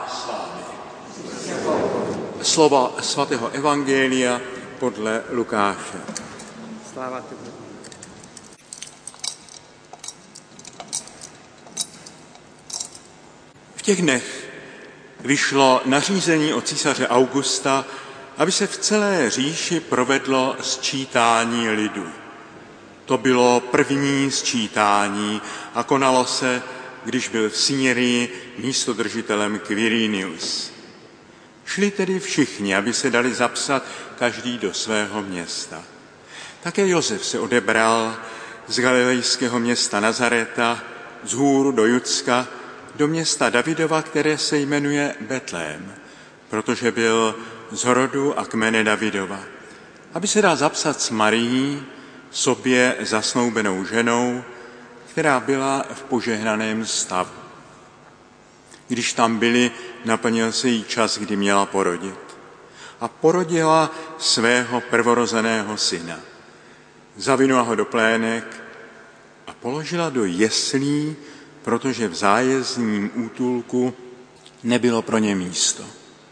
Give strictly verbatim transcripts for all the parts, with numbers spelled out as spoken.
s vámi. Slova svatého evangelia podle Lukáše. Sláva tebe. V těch dnech vyšlo nařízení od císaře Augusta, aby se v celé říši provedlo sčítání lidu. To bylo první sčítání a konalo se, když byl v Sýrii místodržitelem Quirinius. Šli tedy všichni, aby se dali zapsat každý do svého města. Také Josef se odebral z galilejského města Nazareta z hůru do Judska do města Davidova, které se jmenuje Betlém, protože byl z rodu a kmene Davidova, aby se dal zapsat s Marií, sobě zasnoubenou ženou, která byla v požehnaném stavu. Když tam byli, naplnil se jí čas, kdy měla porodit. A porodila svého prvorozeného syna. Zavinula ho do plének a položila do jeslí, protože v zájezdním útulku nebylo pro ně místo.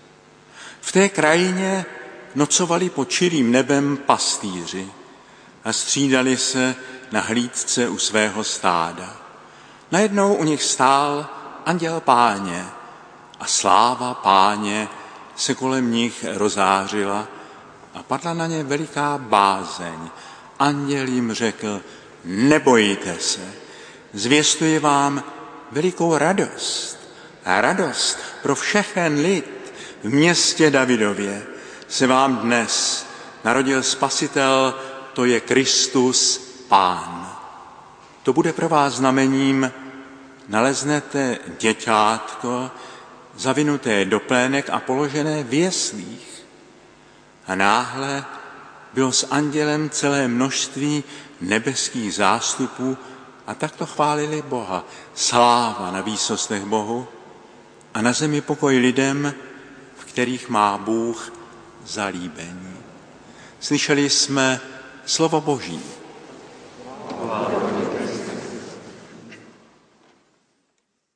V té krajině nocovali pod čirým nebem pastýři a střídali se na hlídce u svého stáda. Najednou u nich stál anděl Páně a sláva Páně se kolem nich rozářila a padla na ně veliká bázeň. Anděl jim řekl: nebojte se, zvěstuji vám velikou radost. A radost pro všechen lid. V městě Davidově se vám dnes narodil Spasitel, to je Kristus Pán. To bude pro vás znamením: naleznete děťátko zavinuté do plének a položené v jeslích. A náhle bylo s andělem celé množství nebeských zástupů a takto chválili Boha. Sláva na výsostech Bohu a na zemi pokoj lidem, v kterých má Bůh zalíbení. Slyšeli jsme slovo Boží.